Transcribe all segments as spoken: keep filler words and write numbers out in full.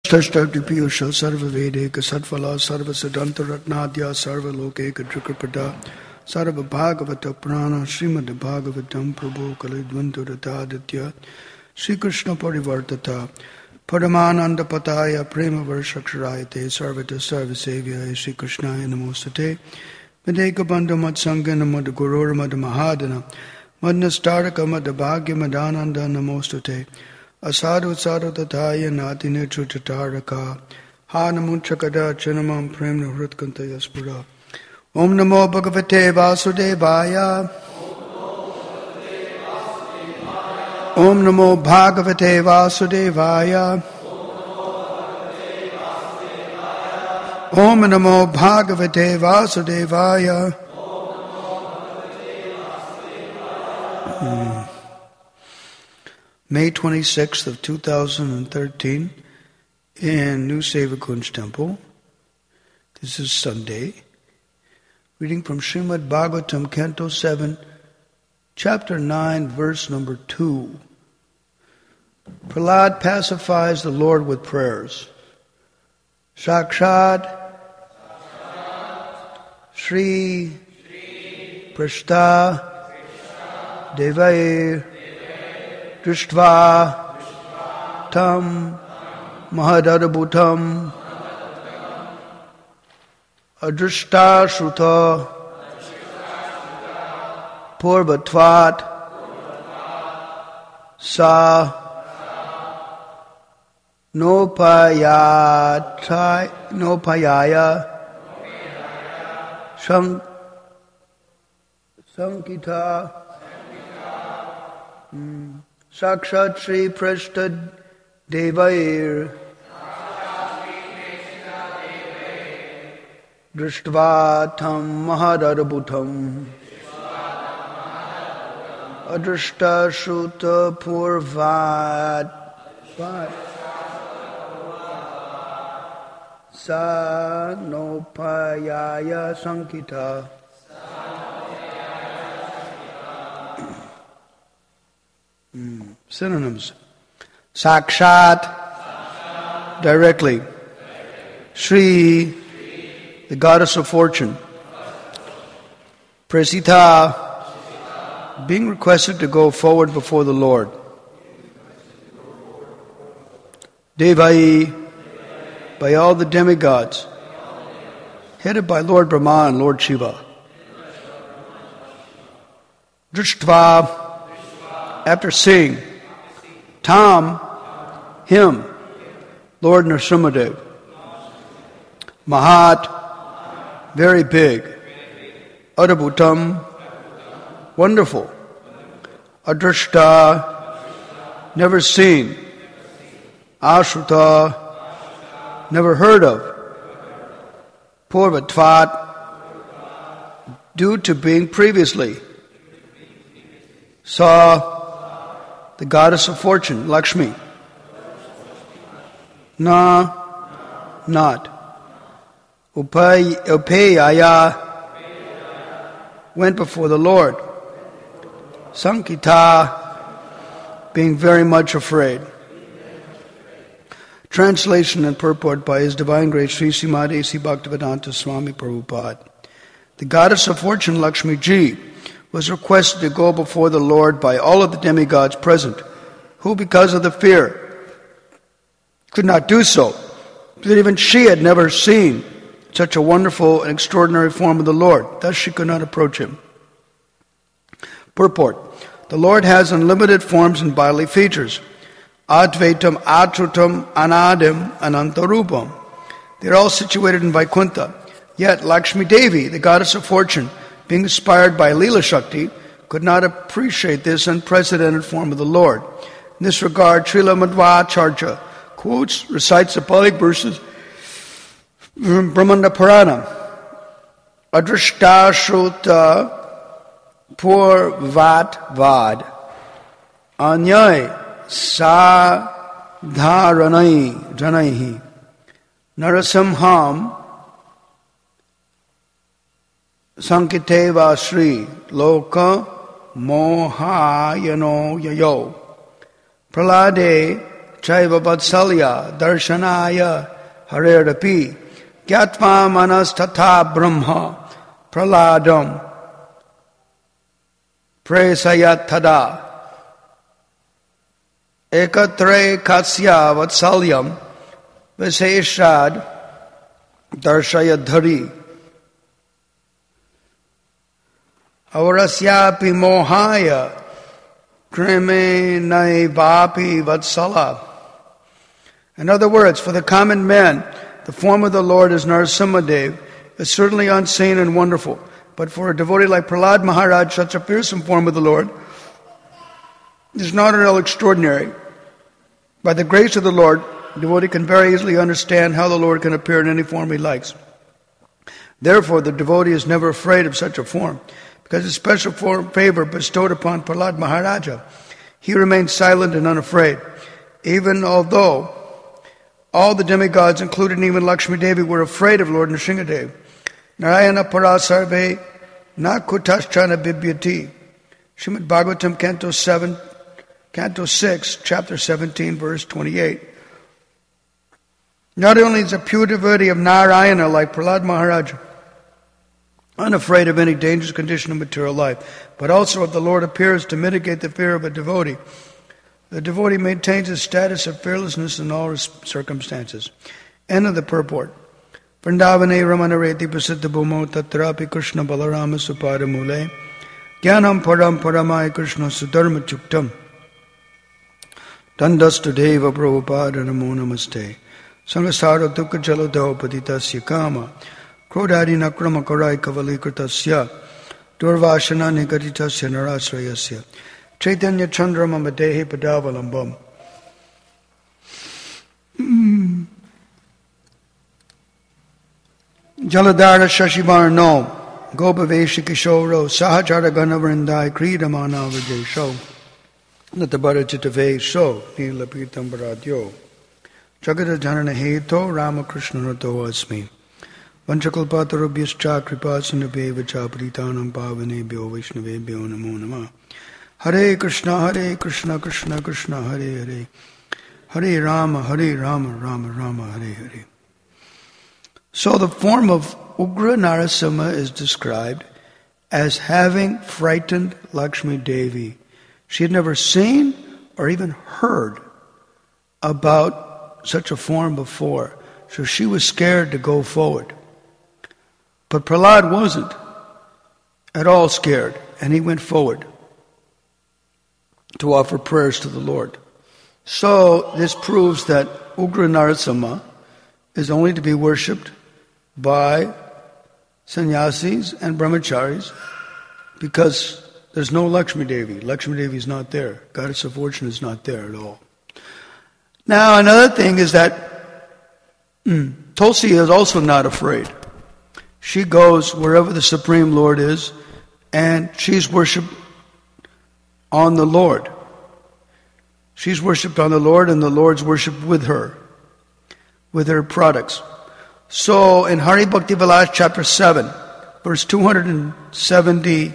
Ashtashtakdipiyusha Sarva Vedeka Satvala Sarva Siddhanta Ratnadya Sarva Lokeka Trikrapada Sarva Bhagavata Prana Srimad Bhagavatam Prabhu Kalidvantu Rataditya Sri Krishna Parivartata Paramananda Pataya Prema Varshaksharayate Sarvata Sarvasevya Sri Krishnaya Namostate Medeka Bandha Matsangana Mad Gurur Mad Mahadana Madnastaraka Mad Bhagya Madananda Namostate Asadu Sadhu Tataya Nati Nitru Tataraka Hanamunchakada Chanamam Prem Nahrutkanta Yaspura Om Namo Bhagavate Vasudevaya Om Namo Bhagavate Vasudevaya Om Namo Bhagavate Vasudevaya mm. May twenty-sixth of two thousand thirteen in New Sevakunj Temple. This is Sunday. Reading from Srimad Bhagavatam, Canto seven, Chapter nine, verse number two. Prahlad pacifies the Lord with prayers. Sakshat Shri Prishta Devai Drishtva Tam Mahadadabhutam Adrishta Shruta Purvatvat Sa Nopayata Nopayaya Shank Sankita mm. Sakshat Shri Prashtad Devair Drishtva Tam Mahadadabhutam Adrishta Shruta Purvat Sa Nopayaya Sankita. Mm. Synonyms. Sakshat, directly. Shri, the goddess of fortune. Prasita, being requested to go forward before the Lord. Devai, by all the demigods, headed by Lord Brahma and Lord Shiva. Drishtva, after seeing, Tam, him, Lord Nrsimhadev. Mahat, very big. Adabhutam, wonderful. Adrishta, never seen. Ashruta, never heard of. Purvatvat, due to being previously. Sa, the goddess of fortune, Lakshmi. Na, not. Upay, Upayaya, went before the Lord. Sankita, being very much afraid. Translation and purport by His Divine Grace Sri Srimad A C Bhaktivedanta Swami Prabhupada. The goddess of fortune, Lakshmi Ji, was requested to go before the Lord by all of the demigods present, who, because of the fear, could not do so, that even she had never seen such a wonderful and extraordinary form of the Lord. Thus she could not approach Him. Purport. The Lord has unlimited forms and bodily features. Advaitam, Atrutam, Anadim, Anantarupam. They are all situated in Vaikuntha. Yet Lakshmi Devi, the goddess of fortune, being inspired by Leela Shakti, could not appreciate this unprecedented form of the Lord. In this regard, Srila Madhvacharya quotes, recites the Pali verses from Brahmanda Purana. Adrishta Shruta Purvat Vad Anyay Sadharanai Janaihi Narasimham Sankiteva Sri Loka Mohayano Yayo Prahlade chaiva vatsalya darshanaya harerapi gyatva manas tatha brahma praladam presayat tada ekatre kasya vatsalyam viseshad darshayadhari avarasyapi mohaya krime naivapi vatsala. In other words, for the common man, the form of the Lord as Narasimhadev is certainly unseen and wonderful. But for a devotee like Prahlad Maharaj, such a fearsome form of the Lord is not at all extraordinary. By the grace of the Lord, the devotee can very easily understand how the Lord can appear in any form he likes. Therefore, the devotee is never afraid of such a form, because of special favor bestowed upon Prahlad Maharaja, he remains silent and unafraid, even although all the demigods, including even Lakshmi Devi, were afraid of Lord Nrsingadev. Narayana parasarve na kutaschana bibyati. Srimad Bhagavatam, Canto seven, Canto six, Chapter seventeen, verse twenty-eight. Not only is a pure devotee of Narayana like Prahlad Maharaj unafraid of any dangerous condition of material life, but also if the Lord appears to mitigate the fear of a devotee, the devotee maintains his status of fearlessness in all circumstances. End of the purport. Vrindavane Ramanareti Prasiddha Bhumo Tatrapi Krishna Balarama Supada Mule Jnanam Param Paramaya Krishna Sudharma Chuktam Dandastu Deva Prabhupada Namo Namaste Sangasara Dukha Jalado Patitasya Kama Krodhari Nakrama Karai Kavalikratasya Durvashana Nigatitasya Narasrayasya Chaitanya Chandra Mamadehi Padavalambam. Jaladhara Shashivarno Gopaveshi Kishoro Sahajara Ganavrindai Kridamana Vajesho Natabara Chitave So Nila Pitam Bharadyo Jagata Janana Heto Ramakrishna Nato Asmi Vanchakalpatarubhyascha Kripasinabheva Cha Pritanam Pavanebhyo Vaishnavebhyo Namo Namah. Hare Krishna, Hare Krishna, Krishna Krishna, Hare Hare, Hare Rama, Hare Rama, Rama Rama, Hare Hare. So the form of Ugra Narasimha is described as having frightened Lakshmi Devi. She had never seen or even heard about such a form before, so she was scared to go forward. But Prahlad wasn't at all scared, and he went forward to offer prayers to the Lord. So this proves that Ugra Narasimha is only to be worshipped by sannyasis and brahmacharis, because there's no Lakshmi Devi. Lakshmi Devi is not there. Goddess of Fortune is not there at all. Now another thing is that mm, Tulsi is also not afraid. She goes wherever the Supreme Lord is, and she's worshipped on the Lord. She's worshipped on the Lord, and the Lord's worshipped with her, with her products. So in Hari Bhakti Vilas chapter seven, verse two hundred seventy-eight,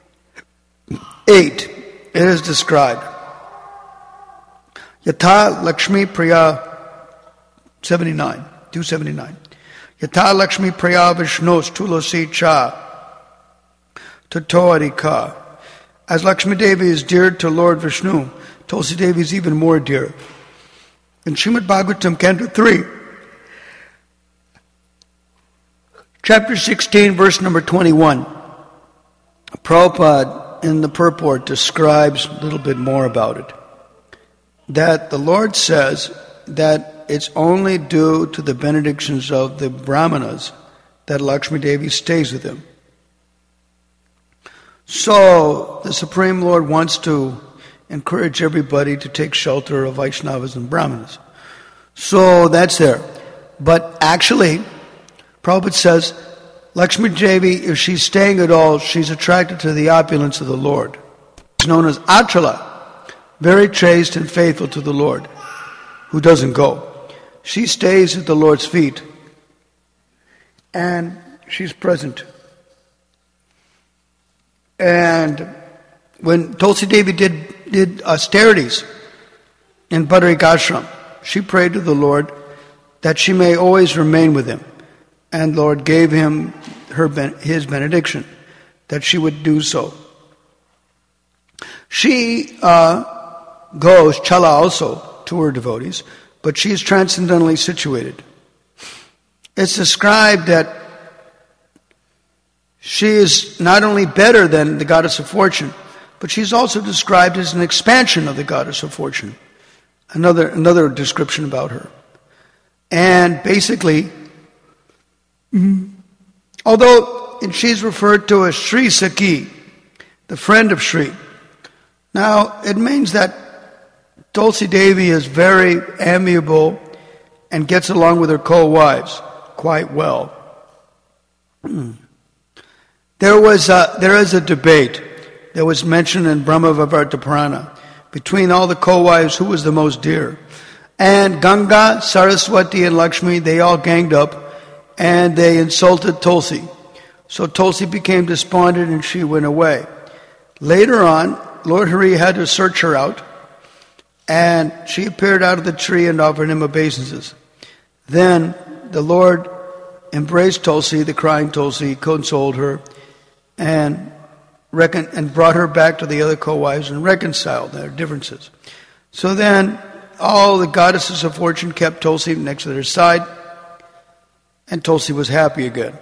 it is described. Yatha Lakshmi Priya seventy-nine, two seventy-nine. Yatha Lakshmi Priya Vishnos Tulasi Cha Tatorika. As Lakshmi Devi is dear to Lord Vishnu, Tulsi Devi is even more dear. In Srimad Bhagavatam, Canto three, Chapter sixteen, verse number twenty-one, Prabhupada in the purport describes a little bit more about it. That the Lord says that it's only due to the benedictions of the Brahmanas that Lakshmi Devi stays with him. So the Supreme Lord wants to encourage everybody to take shelter of Vaishnavas and Brahmanas. So that's there. But actually, Prabhupada says, Lakshmi Devi, if she's staying at all, she's attracted to the opulence of the Lord. It's known as Achala, very chaste and faithful to the Lord, who doesn't go. She stays at the Lord's feet, and she's present. And when Tulsi Devi did, did austerities in Badarik Ashram, she prayed to the Lord that she may always remain with him. And Lord gave him her his benediction, that she would do so. She uh, goes, Chala also, to her devotees, but she is transcendently situated. It's described that she is not only better than the goddess of fortune, but she's also described as an expansion of the goddess of fortune. Another, another description about her. And basically, mm-hmm. although she's referred to as Sri Sakhi, the friend of Sri. Now, it means that Tulsi Devi is very amiable and gets along with her co-wives quite well. There was a, there is a debate that was mentioned in Brahma-Vaivarta Purana between all the co-wives who was the most dear. And Ganga, Saraswati, and Lakshmi, they all ganged up and they insulted Tulsi. So Tulsi became despondent and she went away. Later on, Lord Hari had to search her out, and she appeared out of the tree and offered him obeisances. Then the Lord embraced Tulsi, the crying Tulsi, consoled her, and recon- and brought her back to the other co-wives and reconciled their differences. So then all the goddesses of fortune kept Tulsi next to their side, and Tulsi was happy again.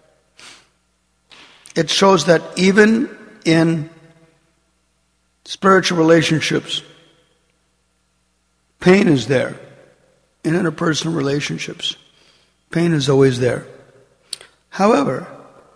It shows that even in spiritual relationships, pain is there. In interpersonal relationships, pain is always there. However,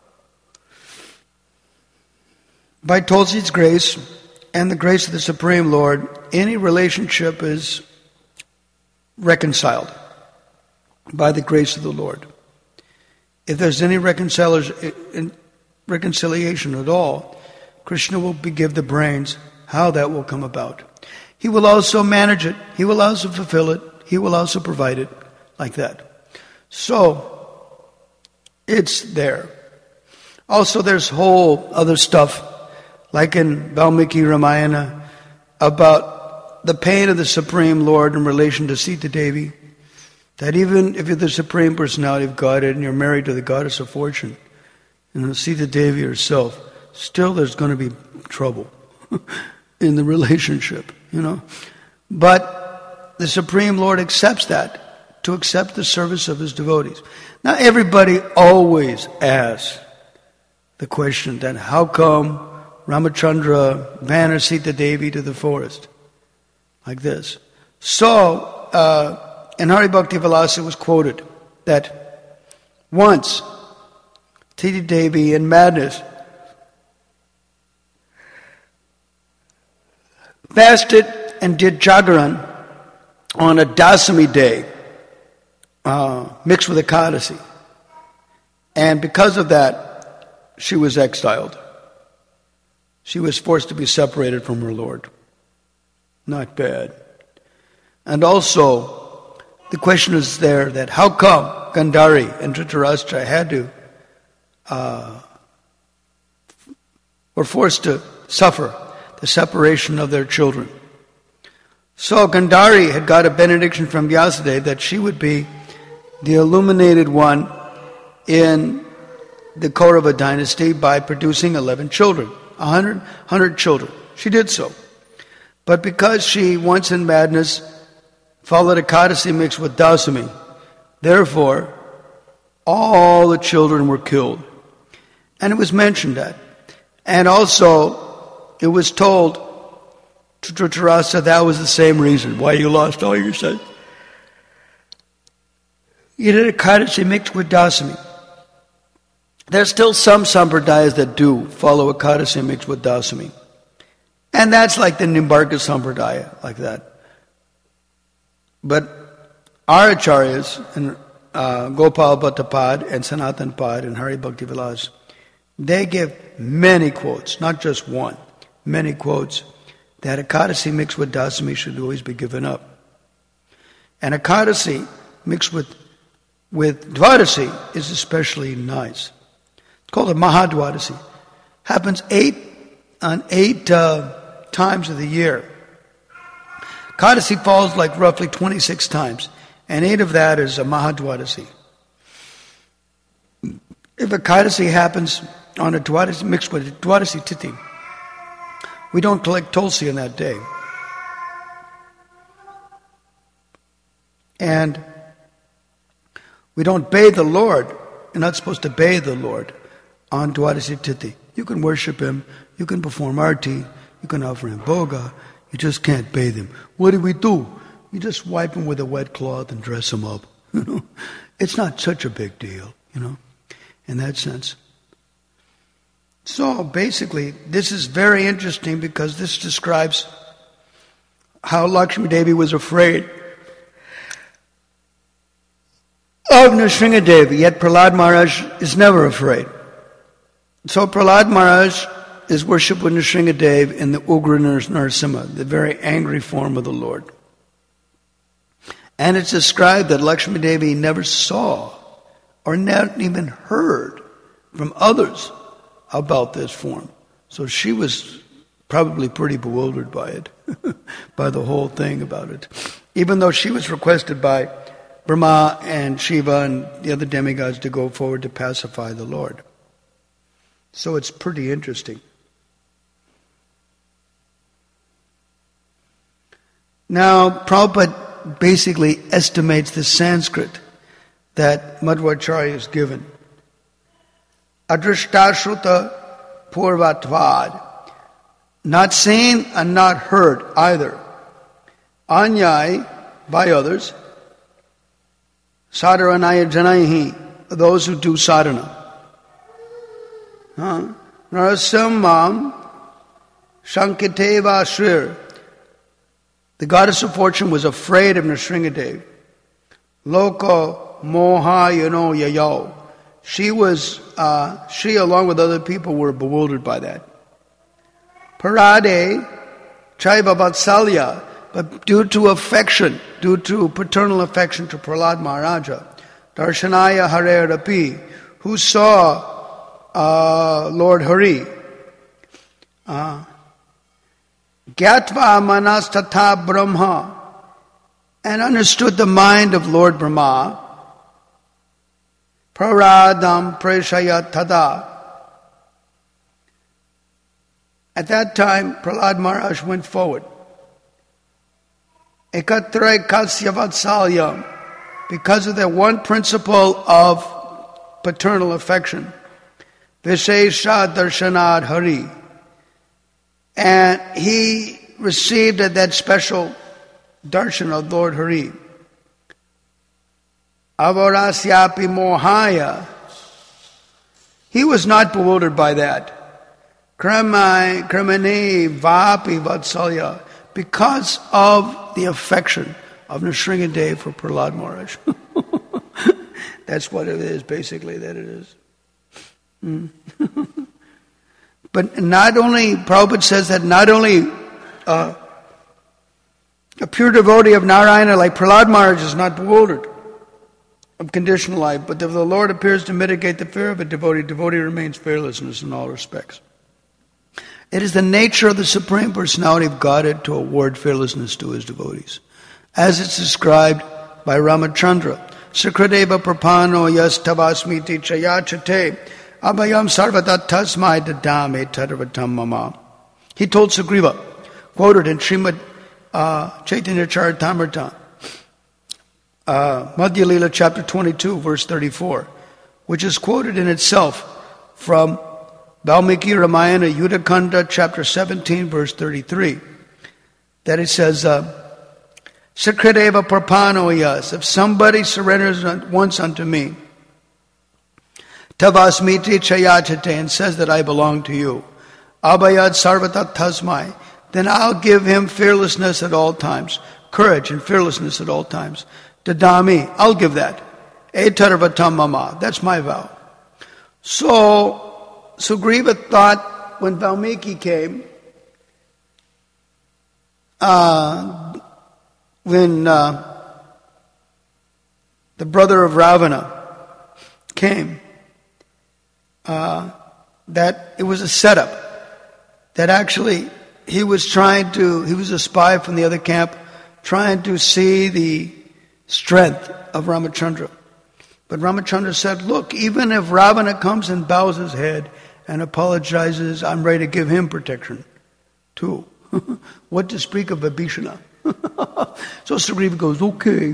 by Tulsi's grace and the grace of the Supreme Lord, any relationship is reconciled by the grace of the Lord. If there's any reconciliation at all, Krishna will give the brains how that will come about. He will also manage it. He will also fulfill it. He will also provide it like that. So, it's there. Also, there's whole other stuff, like in Valmiki Ramayana, about the pain of the Supreme Lord in relation to Sita Devi, that even if you're the Supreme Personality of Godhead and you're married to the Goddess of Fortune, you know, Sita Devi herself, still there's going to be trouble in the relationship, you know. But the Supreme Lord accepts that, to accept the service of his devotees. Now everybody always asks the question then, how come Ramachandra banned Sita Devi to the forest? Like this. So, uh, in Hari Bhakti Vilasa was quoted that once Sita Devi in madness fasted and did jagaran on a Dasami day, uh, mixed with Ekadasi. And because of that, she was exiled. She was forced to be separated from her Lord. Not bad. And also, the question is there that how come Gandhari and Dhritarashtra had to, uh, were forced to suffer the separation of their children. So Gandhari had got a benediction from Vyasadeva that she would be the illuminated one in the Kaurava dynasty by producing eleven children, one hundred, one hundred children. She did so. But because she, once in madness, followed Ekadasi mixed with Dasami, therefore, all the children were killed. And it was mentioned that. And also, it was told to Dhritarashtra that was the same reason why you lost all your sons. You did Ekadasi mixed with Dasami. There's still some sampradayas that do follow Ekadasi mixed with Dasami. And that's like the Nimbarka sampradaya, like that. But our acharyas, and uh, Gopal Bhattapad and Sanatan Pad and Hari Bhakti Vilas, they give many quotes, not just one, many quotes, that Ekadasi mixed with Dasami should always be given up. And Ekadasi mixed with, with Dvadasi is especially nice. It's called a Mahadvadasi. Happens eight on eight uh, times of the year. Kadasi falls like roughly twenty-six times, and eight of that is a Mahadwadasi. If a Kadasi happens on a Dwadasi mixed with a Dwadasi Tithi, we don't collect Tulsi on that day. And we don't bathe the Lord. You're not supposed to bathe the Lord on Dwadasi Tithi. You can worship Him, you can perform arti, you can offer Him bhoga, you just can't bathe Him. What do we do? You just wipe Him with a wet cloth and dress Him up. You know, it's not such a big deal, you know, in that sense. So basically, this is very interesting because this describes how Lakshmi Devi was afraid of Nrsimha Devi, yet Prahlad Maharaj is never afraid. So Prahlad Maharaj is worshipped with Nrsimha Devi in the Ugra Narasimha, the very angry form of the Lord. And it's described that Lakshmi Devi never saw or not even heard from others about this form. So she was probably pretty bewildered by it, by the whole thing about it. Even though she was requested by Brahma and Shiva and the other demigods to go forward to pacify the Lord. So it's pretty interesting. Now, Prabhupada basically estimates the Sanskrit that Madhvacharya is given. Adrishtashruta purvatvad. Not seen and not heard either. Anyai, by others. Sadharanaya janaihi, those who do sadhana. Huh? Narasimham Shankiteva Shrir. The goddess of fortune was afraid of Nrsimhadev. Loko moha yano yayo. She was, uh, she along with other people were bewildered by that. Parade chaiva vatsalya. But due to affection, due to paternal affection to Prahlad Maharaja, Darshanaya Hare Rapi, who saw uh, Lord Hari, uh, Gyatva Manas Tatha Brahma, and understood the mind of Lord Brahma, Praradam Preshaya Tada. At that time, Prahlad Maharaj went forward. Ekatre Kasya Vatsalyam, because of that one principle of paternal affection. Vishesha Darshanad Hari. And he received that special darshan of Lord Hari. Avarasyapi Mohaya. He was not bewildered by that. Kramai, Kramani, Vapi Vatsalya. Because of the affection of Nrsimhadev for Prahlad Maharaj. That's what it is, basically, that it is. Mm. But not only, Prabhupada says that not only uh, a pure devotee of Narayana like Prahlad Maharaj is not bewildered of conditional life, but if the Lord appears to mitigate the fear of a devotee, devotee remains fearlessness in all respects. It is the nature of the Supreme Personality of Godhead to award fearlessness to His devotees. As it's described by Ramachandra, Sakradeva Prapano Yas Tavasmiti Chayachate Abhayam Sarvata Tasmai Dadame Tadarvatam Mama. He told Sugriva, quoted in Srimad uh, Chaitanya Charitamrita, uh, Madhya Lila chapter twenty-two, verse thirty-four, which is quoted in itself from Valmiki Ramayana Yudhakanda chapter seventeen, verse thirty-three, that it says, uh, Sakradeva Prapanoyas, if somebody surrenders once unto me, Tavasmiti Chayachate, and says that I belong to you, Abhayad Sarvata Tasmai, then I'll give him fearlessness at all times, courage and fearlessness at all times. Dadami, I'll give that. Etarvatam Mama, that's my vow. So, Sugriva thought when Valmiki came, uh, when uh, the brother of Ravana came, uh, that it was a setup, that actually he was trying to, he was a spy from the other camp trying to see the strength of Ramachandra. But Ramachandra said, look, even if Ravana comes and bows his head and apologizes, I'm ready to give him protection too. What to speak of Vibhishana? So Sugriva goes, okay.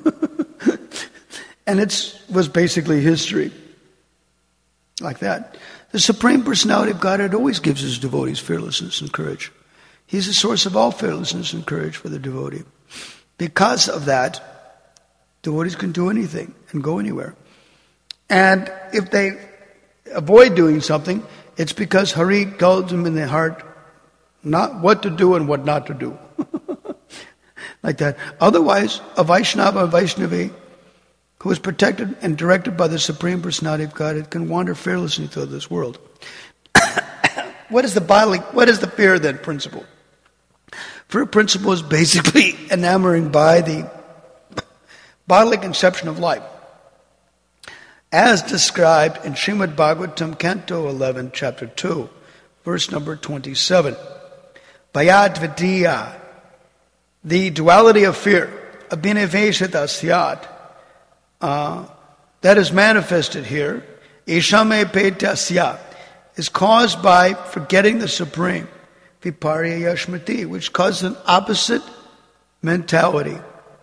And it was basically history. Like that. The Supreme Personality of Godhead always gives his devotees fearlessness and courage. He's the source of all fearlessness and courage for the devotee. Because of that, devotees can do anything and go anywhere. And if they avoid doing something, it's because Hari tells them in their heart not what to do and what not to do. Like that. Otherwise, a Vaishnava, a Vaishnavi, who is protected and directed by the Supreme Personality of Godhead, can wander fearlessly through this world. What is the bodily, what is the fear then principle? Fear principle is basically enamoring by the bodily conception of life, as described in Srimad Bhagavatam, Canto eleven, Chapter two, verse number twenty-seven. Bhayadvidya, the duality of fear, abhiniveshita syat, uh, that is manifested here, ishame petasya, is caused by forgetting the Supreme, viparya yashmati, which causes an opposite mentality.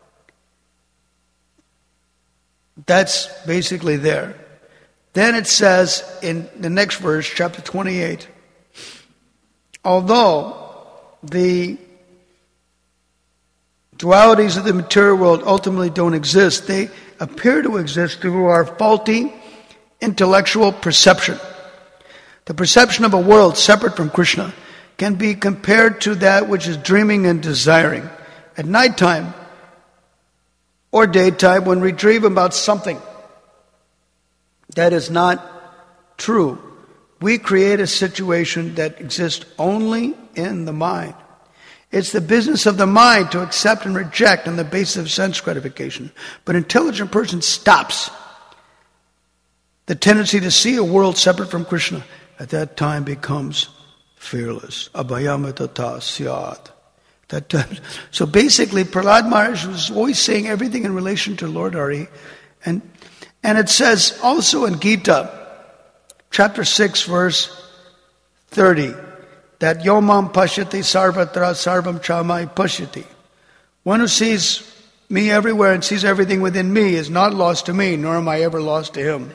That's basically there. Then it says in the next verse, chapter twenty-eight, although the dualities of the material world ultimately don't exist, they appear to exist through our faulty intellectual perception. The perception of a world separate from Krishna can be compared to that which is dreaming and desiring. At nighttime or daytime, when we dream about something that is not true, we create a situation that exists only in the mind. It's the business of the mind to accept and reject on the basis of sense gratification. But an intelligent person stops the tendency to see a world separate from Krishna. At that time becomes fearless. Abhayamatata syat. That time. So basically, Prahlad Maharaj was always saying everything in relation to Lord Hari. And, and it says also in Gita, chapter six, verse thirty, that yomam pashyati sarvatra sarvam chamai pashyati. One who sees me everywhere and sees everything within me is not lost to me, nor am I ever lost to him.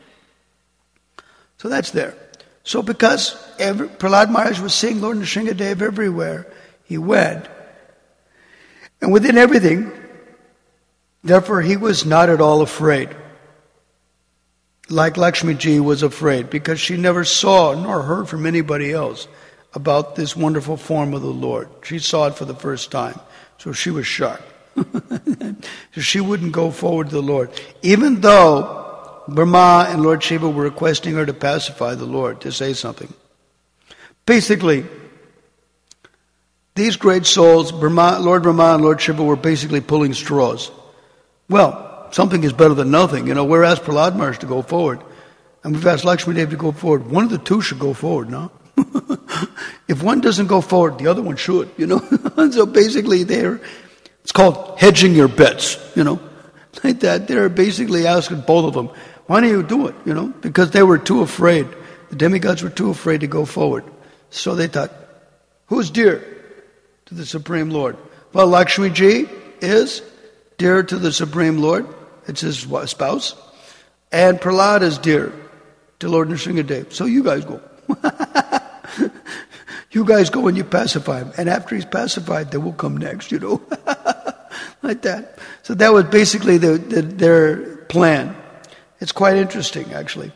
So that's there. So because every, Prahlad Maharaj was seeing Lord Nrsingadev everywhere he went, and within everything, therefore he was not at all afraid. Like Lakshmi Ji was afraid, because she never saw nor heard from anybody else about this wonderful form of the Lord. She saw it for the first time, so she was shocked. So she wouldn't go forward to the Lord, even though Brahma and Lord Shiva were requesting her to pacify the Lord, to say something. Basically, these great souls, Brahma, Lord Brahma and Lord Shiva, were basically pulling straws. Well, something is better than nothing. You know, we're asked Prahlad Maharaj to go forward, and we've asked Lakshmi Devi to go forward. One of the two should go forward, no? If one doesn't go forward, the other one should, you know. So basically, they're, it's called hedging your bets, you know. Like that, they're basically asking both of them, why don't you do it, you know? Because they were too afraid. The demigods were too afraid to go forward. So they thought, who's dear to the Supreme Lord? Well, Lakshmi Ji is dear to the Supreme Lord. It's his spouse. And Prahlad is dear to Lord Nrsingadev. So you guys go. You guys go and you pacify him. And after he's pacified, then we'll come next, you know. Like that. So that was basically the, the, their plan. It's quite interesting, actually.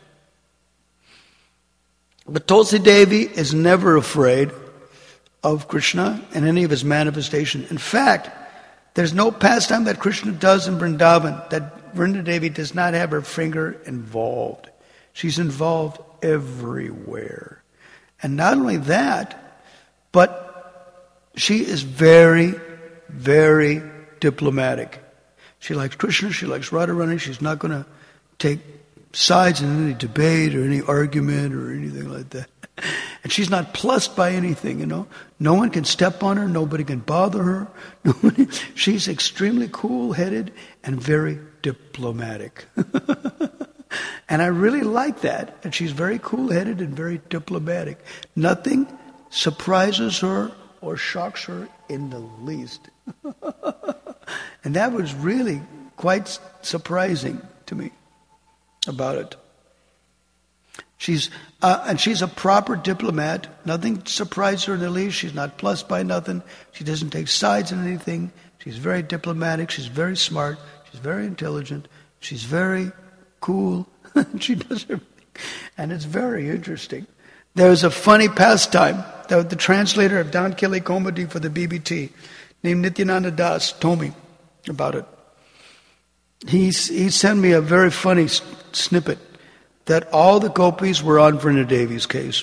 But Tulsi Devi is never afraid of Krishna and any of his manifestation. In fact, there's no pastime that Krishna does in Vrindavan that Vrinda Devi does not have her finger involved. She's involved everywhere. And not only that, but she is very, very diplomatic. She likes Krishna, she likes Radharani, she's not going to take sides in any debate or any argument or anything like that. And she's not plussed by anything, you know. No one can step on her. Nobody can bother her. Nobody, she's extremely cool-headed and very diplomatic. And I really like that. And she's very cool-headed and very diplomatic. Nothing surprises her or shocks her in the least. And that was really quite surprising to me about it. She's uh, and she's a proper diplomat. Nothing surprises her in the least. She's not plussed by nothing. She doesn't take sides in anything. She's very diplomatic. She's very smart. She's very intelligent. She's very cool. She does everything. And it's very interesting. There's a funny pastime that the translator of Dan Kili Comedy for the B B T named Nityananda Das told me about it. He, he sent me a very funny snippet that all the gopis were on Vrinda Devi's case.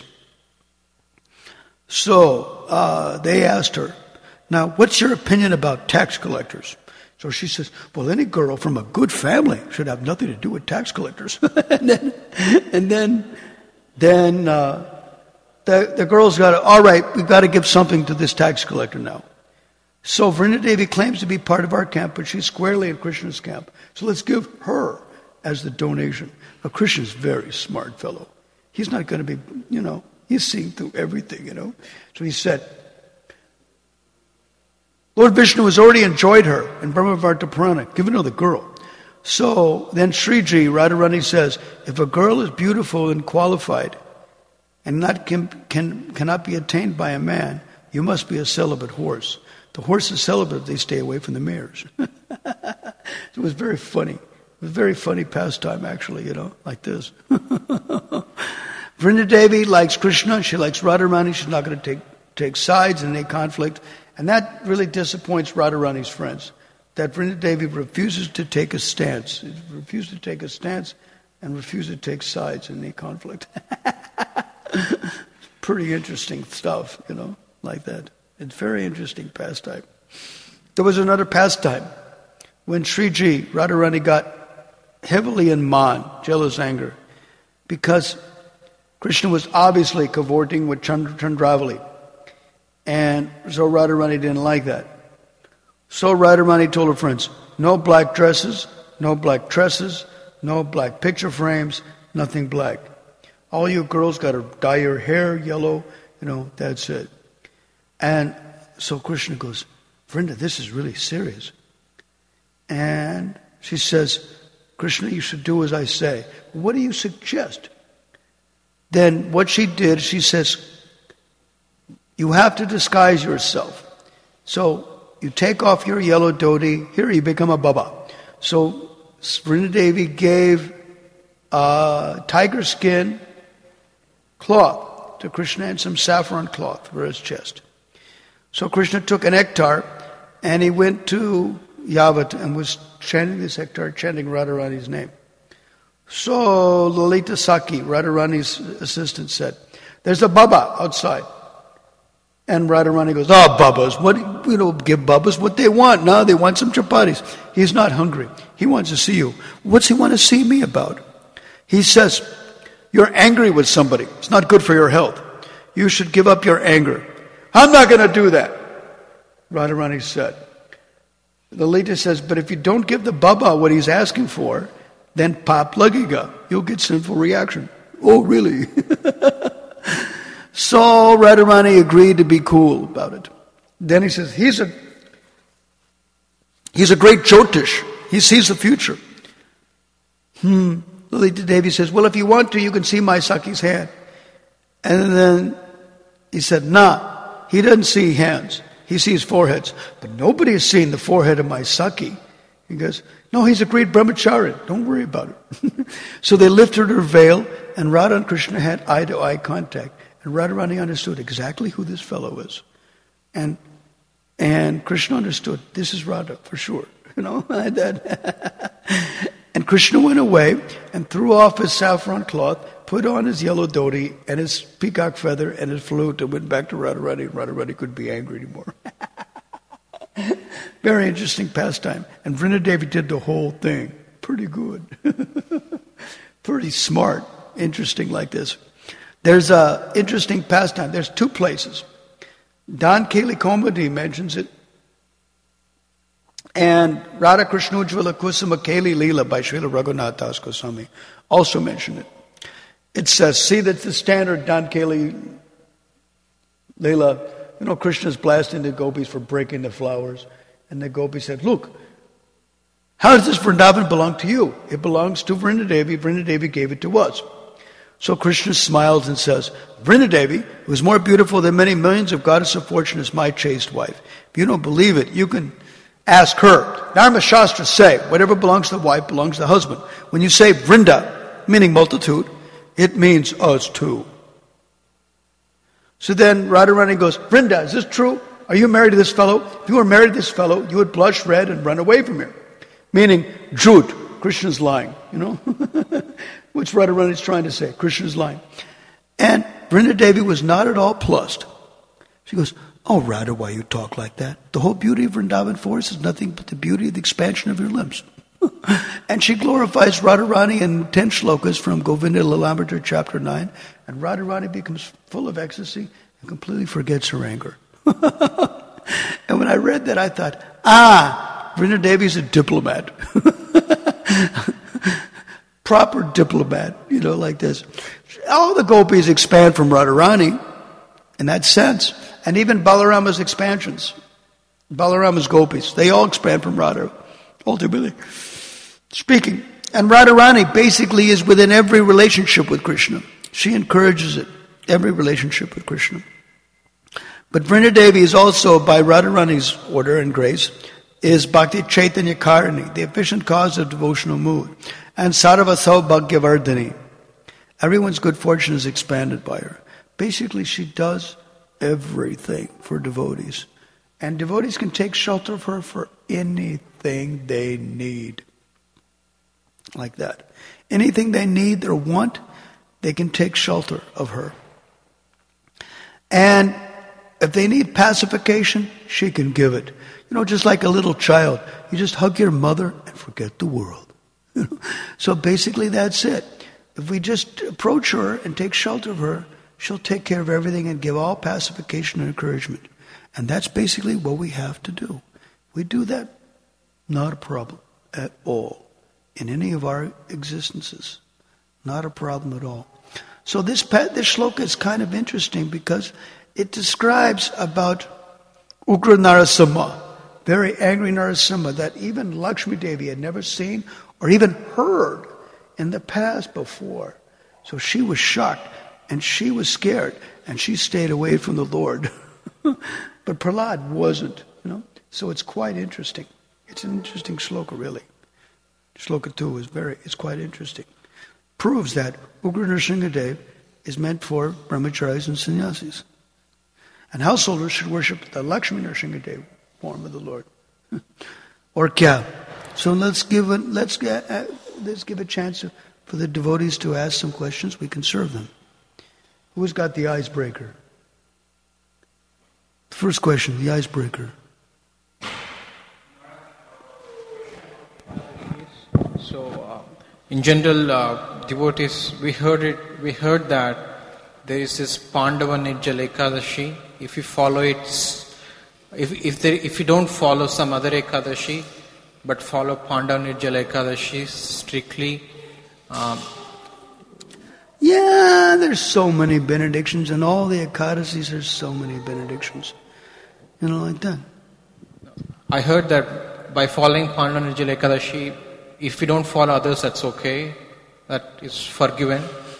So uh, they asked her, now, what's your opinion about tax collectors? So she says, well, any girl from a good family should have nothing to do with tax collectors. and then, and then, then uh, the, the girls got to, all right, we've got to give something to this tax collector now. So Vrinda Devi claims to be part of our camp, but she's squarely in Krishna's camp. So let's give her as the donation. Now, Krishna's a very smart fellow. He's not going to be, you know, he's seeing through everything, you know. So he said, Lord Vishnu has already enjoyed her in Brahmavarta Purana. Give it to the girl. So then Sriji Radharani says, if a girl is beautiful and qualified and not can, can, cannot be attained by a man, you must be a celibate horse. The horse is celibate if they stay away from the mares. It was very funny. It was a very funny pastime, actually, you know, like this. Vrinda Devi likes Krishna. She likes Radharani. She's not going to take, take sides in any conflict. And that really disappoints Radharani's friends. That Vrinda Devi refuses to take a stance. Refuses to take a stance and refuses to take sides in any conflict. Pretty interesting stuff, you know, like that. It's very interesting pastime. There was another pastime when Sriji Radharani got heavily in man, jealous anger, because Krishna was obviously cavorting with Chandra Chandravali. And so Radharani didn't like that. So Radharani told her friends, no black dresses, no black tresses, no black picture frames, nothing black. All you girls got to dye your hair yellow, you know, that's it. And so Krishna goes, Vrinda, this is really serious. And she says, Krishna, you should do as I say. What do you suggest? Then what she did, she says, you have to disguise yourself. So you take off your yellow dhoti, here you become a Baba. So Vrinda Devi gave a tiger skin cloth to Krishna and some saffron cloth for his chest. So Krishna took an hectare and he went to Yavat and was chanting this hectare, chanting Radharani's name. So Lalita Saki, Radharani's assistant, said, there's a Baba outside. And Radharani goes, oh, Babas, what, you know, give Babas what they want. No, they want some chapatis. He's not hungry. He wants to see you. What's he want to see me about? He says, you're angry with somebody. It's not good for your health. You should give up your anger. I'm not going to do that, Radharani said. The leader says, but if you don't give the Baba what he's asking for, then pap lagega. You'll get sinful reaction. Oh, really? So Radharani agreed to be cool about it. Then he says, he's a he's a great Jyotish. He sees the future. Hmm. Lalita Devi says, well, if you want to, you can see my Saki's hand. And then he said, nah. He doesn't see hands. He sees foreheads. But nobody has seen the forehead of my Saki. He goes, no, he's a great brahmachari. Don't worry about it. So they lifted her veil, and Radha and Krishna had eye-to-eye contact. And Radharani understood exactly who this fellow is. And and Krishna understood, this is Radha, for sure. You know, and Krishna went away and threw off his saffron cloth, put on his yellow dhoti and his peacock feather and his flute and went back to Radharani, and Radharani couldn't be angry anymore. Very interesting pastime. And Vrinda Devi did the whole thing. Pretty good. Pretty smart. Interesting like this. There's a interesting pastime. There's two places. Dan Keli Komadi mentions it. And Radha Krishna Ujjvala Kusuma Keli Leela by Srila Raghunath Das Goswami also mentioned it. It says, see, that's the standard Dan Keli Leela. You know, Krishna's blasting the gopis for breaking the flowers. And the gopi said, look, how does this Vrindavan belong to you? It belongs to Vrindadevi. Vrindadevi gave it to us. So Krishna smiles and says, Vrindadevi, who is more beautiful than many millions of goddess of fortune, is my chaste wife. If you don't believe it, you can ask her. Dharma Shastras say, whatever belongs to the wife belongs to the husband. When you say Vrinda, meaning multitude, it means us too. So then Radharani goes, Vrinda, is this true? Are you married to this fellow? If you were married to this fellow, you would blush red and run away from him. Meaning, Jhut, Krishna's lying, you know? Which Radharani is trying to say, Krishna's lying. And Vrindadevi was not at all plussed. She goes, oh, Radha, why you talk like that? The whole beauty of Vrindavan forest is nothing but the beauty of the expansion of your limbs. And she glorifies Radharani in ten shlokas from Govinda Lilamrita chapter nine. And Radharani becomes full of ecstasy and completely forgets her anger. And when I read that, I thought, ah, Vrindadevi is a diplomat. Proper diplomat, you know, like this. All the gopis expand from Radharani in that sense. And even Balarama's expansions. Balarama's gopis, they all expand from Radha, ultimately speaking. And Radharani basically is within every relationship with Krishna. She encourages it, every relationship with Krishna. But Vrindadevi is also, by Radharani's order and grace, is Bhakti Chaitanya Karini, the efficient cause of devotional mood. And Sarvasau Bhagyavardhani. Everyone's good fortune is expanded by her. Basically, she does everything for devotees. And devotees can take shelter of her for anything they need. Like that. Anything they need or want, they can take shelter of her. And if they need pacification, she can give it. You know, just like a little child. You just hug your mother and forget the world. So basically that's it. If we just approach her and take shelter of her, she'll take care of everything and give all pacification and encouragement. And that's basically what we have to do. We do that, not a problem at all in any of our existences. Not a problem at all. So this this shloka is kind of interesting because it describes about Ugra Narasimha, very angry Narasimha, that even Lakshmi Devi had never seen or even heard in the past before. So she was shocked and she was scared and she stayed away from the Lord. But Prahlad wasn't, you know. So it's quite interesting. It's an interesting shloka, really. Shloka two is very, it's quite interesting. Proves that Ugra Nrsimhadev is meant for brahmacharis and sannyasis. And householders should worship the Lakshmi Nrsimhadev form of the Lord. Or kya? So let's give a, let's get, uh, let's give a chance to, for the devotees to ask some questions. We can serve them. Who's got the icebreaker? First question, the icebreaker. So, uh, in general, uh, devotees, we heard it. We heard that there is this Pandava Nirjala Ekadashi. If you follow it, if if there, if you don't follow some other Ekadashi, but follow Pandava Nirjala Ekadashi strictly. Um, yeah, there's so many benedictions, and all the Ekadasis, there's so many benedictions. You know, like that. I heard that by following Pandava Nirjala Ekadashi, if you don't follow others, that's okay. That is forgiven.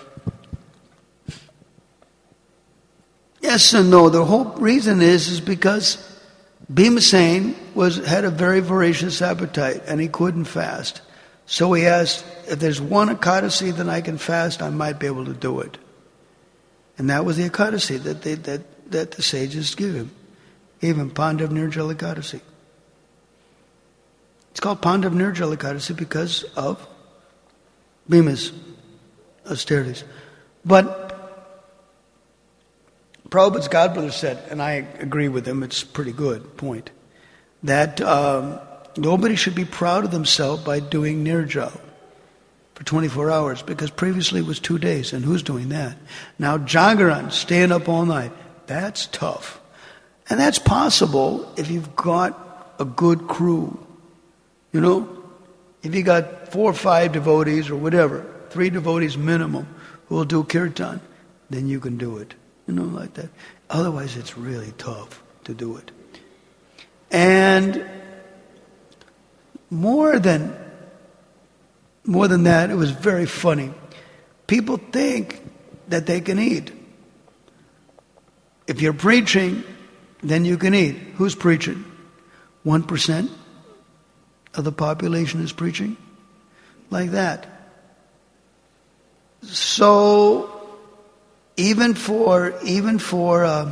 Yes and no. The whole reason is is because Bhimasen was had a very voracious appetite and he couldn't fast. So he asked, if there's one Ekadasi that I can fast, I might be able to do it. And that was the Ekadasi that they, that, that the sages give him. Even Pandav Nirjala Ekadasi. It's called Pandav Nirjala Ekadasi because of Bhima's austerities. But Prabhupada's godbrother said, and I agree with him, it's a pretty good point, that um, nobody should be proud of themselves by doing nirjal. for twenty-four hours, because previously it was two days, and who's doing that? Now Jagaran, staying up all night, that's tough. And that's possible if you've got a good crew. You know? If you got four or five devotees or whatever, three devotees minimum, who will do kirtan, then you can do it. You know, like that. Otherwise it's really tough to do it. And more than more than that, it was very funny. People think that they can eat. If you're preaching, then you can eat. Who's preaching? One percent of the population is preaching? Like that. So even for even for uh,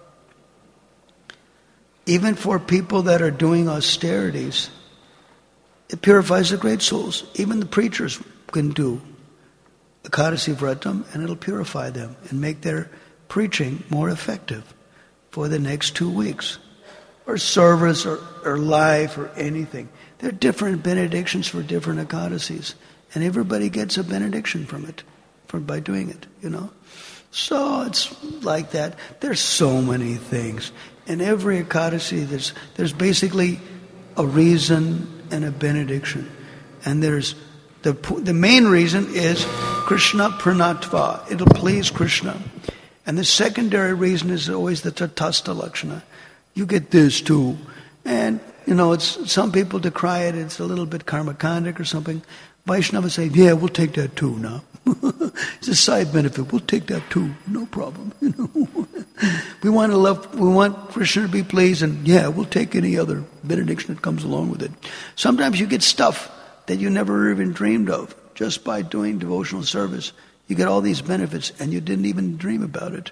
even for people that are doing austerities, it purifies the great souls. Even the preachers can do Ekadasi Vratam, and it'll purify them and make their preaching more effective for the next two weeks. Or service, or, or life, or anything. There are different benedictions for different Ekadasis. And everybody gets a benediction from it, from by doing it, you know. So it's like that. There's so many things. In every Ekadasi, there's, there's basically a reason and a benediction. And there's the the main reason is Krishna Pranatva. It'll please Krishna. And the secondary reason is always the Tatastha Lakshana. You get this too. And, you know, it's some people decry it, it's a little bit karmakandic or something. Vaishnavas say, yeah, we'll take that too now. It's a side benefit. We'll take that too. No problem. You know, we want to love, we want Krishna to be pleased, and yeah, we'll take any other benediction that comes along with it. Sometimes you get stuff that you never even dreamed of just by doing devotional service. You get all these benefits, and you didn't even dream about it.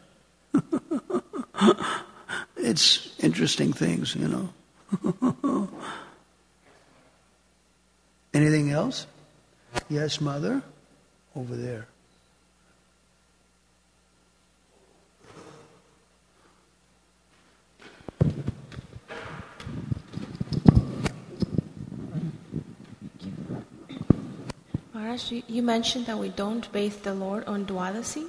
It's interesting things, you know. Anything else? Yes, Mother? Over there. Maharaj, you mentioned that we don't bathe the Lord on Dwadasi.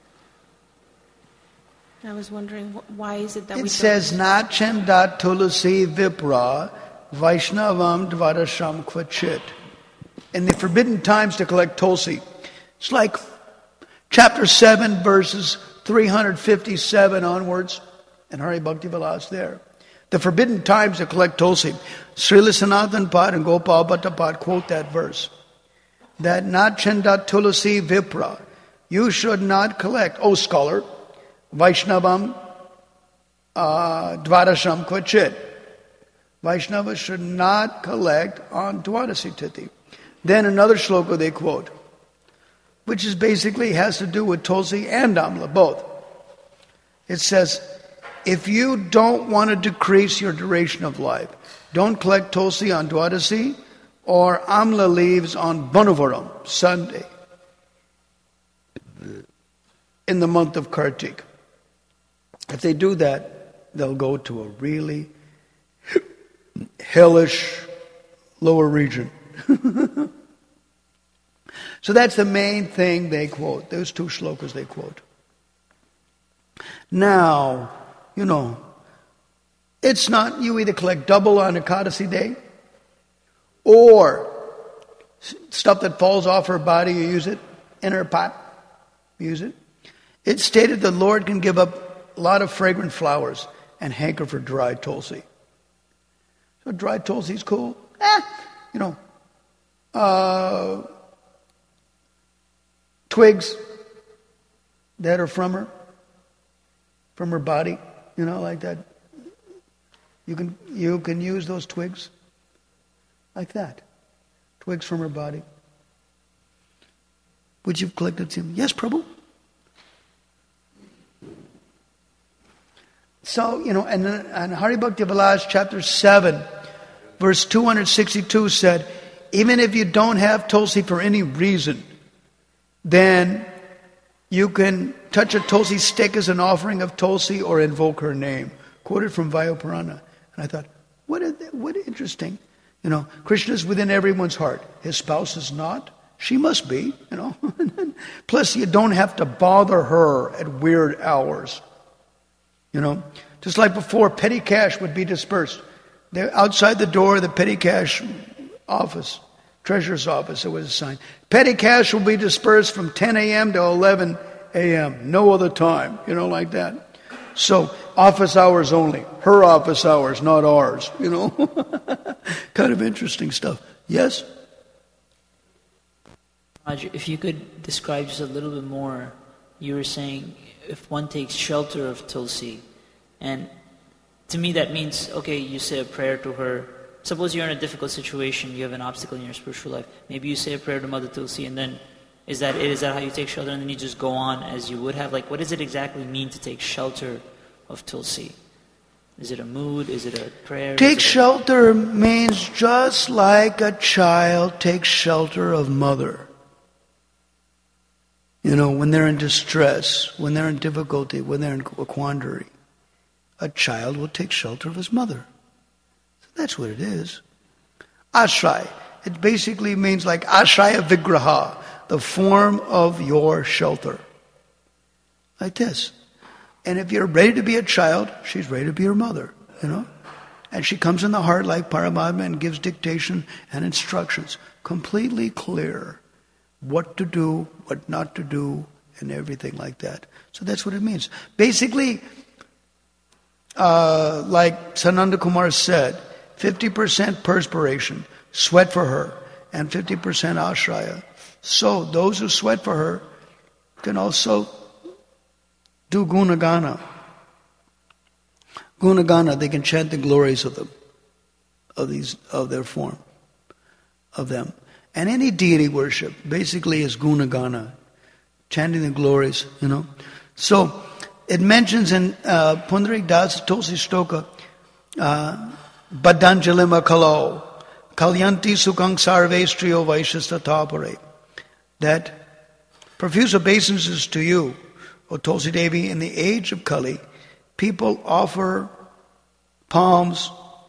I was wondering, why is it that it we It says, don't? Nachendat tulasi vipra vaishnavam dvarasham kvachit. In the forbidden times to collect tulsi. It's like chapter seven, verses three hundred fifty-seven onwards, and Hari Bhakti Vilas there. The forbidden times to collect tulsi. Srila Sanatan Pad and Gopal Bhatta Pad quote that verse. That Nachendat tulasi vipra. You should not collect, O scholar, Vaishnavam uh, Dvarasham Kvachit. Vaishnavas should not collect on Dwadasi Tithi. Then another shloka they quote, which is basically has to do with Tulsi and Amla, both. It says, if you don't want to decrease your duration of life, don't collect Tulsi on Dwadasi or Amla leaves on Bhanuvaram, Sunday, in the month of Kartik. If they do that, they'll go to a really hellish lower region. So that's the main thing they quote. Those two shlokas they quote. Now, you know, it's not, you either collect double on Ekadasi day, or stuff that falls off her body, you use it, in her pot, use it. It's stated the Lord can give up a lot of fragrant flowers and hanker for dry tulsi. So dry tulsi is cool. Eh, you know, uh, twigs that are from her, from her body, you know, like that. You can you can use those twigs like that. Twigs from her body. Would you have collected some? Yes, Prabhu. So, you know, and, and Hari Bhakti Vilas chapter seven, verse two hundred sixty-two said, even if you don't have Tulsi for any reason, then you can touch a Tulsi stick as an offering of Tulsi or invoke her name. Quoted from Vayupurana. And I thought, what, is that? What interesting. You know, Krishna is within everyone's heart. His spouse is not, She must be, you know. Plus, you don't have to bother her at weird hours. You know, just like before, petty cash would be dispersed. They're outside the door of the petty cash office, treasurer's office, there was a sign. Petty cash will be dispersed from ten a.m. to eleven a.m. No other time, you know, like that. So, office hours only. Her office hours, not ours, you know. Kind of interesting stuff. Yes? If you could describe just a little bit more, you were saying if one takes shelter of Tulsi, and to me that means, okay, you say a prayer to her. Suppose you're in a difficult situation, you have an obstacle in your spiritual life. Maybe you say a prayer to Mother Tulsi, and then is that it? Is that how you take shelter, and then you just go on as you would have? Like, what does it exactly mean to take shelter of Tulsi? Is it a mood? Is it a prayer? Take a... shelter means just like a child takes shelter of mother. You know, when they're in distress, when they're in difficulty, when they're in a quandary, a child will take shelter of his mother. That's what it is. Ashray. It basically means like Ashraya Vigraha, the form of your shelter. Like this. And if you're ready to be a child, she's ready to be your mother, you know. And she comes in the heart like Paramatma and gives dictation and instructions. Completely clear. What to do, what not to do, and everything like that. So that's what it means. Basically, uh, like Sananda Kumar said, fifty percent perspiration, sweat for her, and fifty percent ashraya. So those who sweat for her can also do gunagana. Gunagana, they can chant the glories of them, of these, of their form, of them. And any deity worship basically is gunagana, chanting the glories, you know. So it mentions in uh, Pundarik Das Tulsi Stoka, uh, Badanjalima Kalau, Kalyanti Sukang Sarvestriyo Vaishyastatapare, that profuse obeisances to you, O Tulsi Devi, in the age of Kali, people offer palms,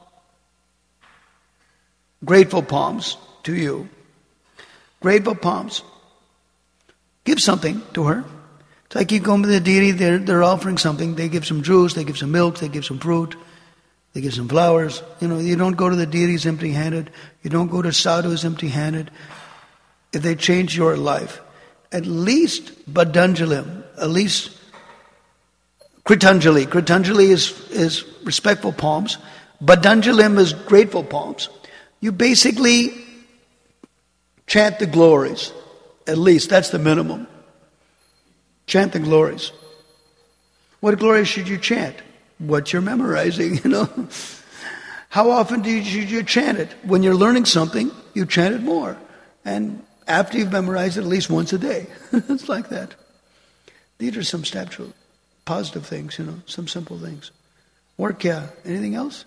grateful palms to you. Grateful palms. Give something to her. It's like you go to the deity, they're, they're offering something. They give some juice, they give some milk, they give some fruit, they give some flowers. You know, you don't go to the deities empty-handed. You don't go to sadhus empty-handed. If they change your life, at least Badanjalim, at least Kritanjali. Kritanjali is, is respectful palms. Badanjalim is grateful palms. You basically chant the glories. At least, that's the minimum. Chant the glories. What glories should you chant? What you're memorizing, you know. How often do you, should you chant it? When you're learning something, you chant it more. And after you've memorized it, at least once a day. It's like that. These are some statual, positive things, you know, some simple things. Work, yeah. Anything else?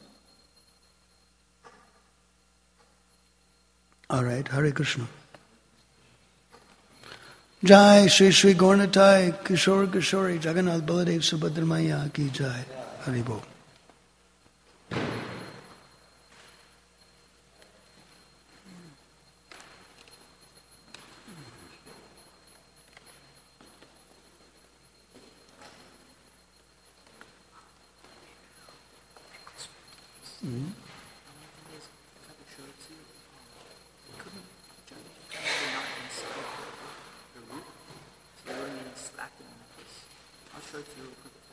All right, Hare Krishna. Jai Shri Shri Gaurnatai Kishore Kishori Jagannath Baladev Subhadra Maya Ki Jai. Hare Bol. Mm-hmm. Slack in this. I'll show it to you.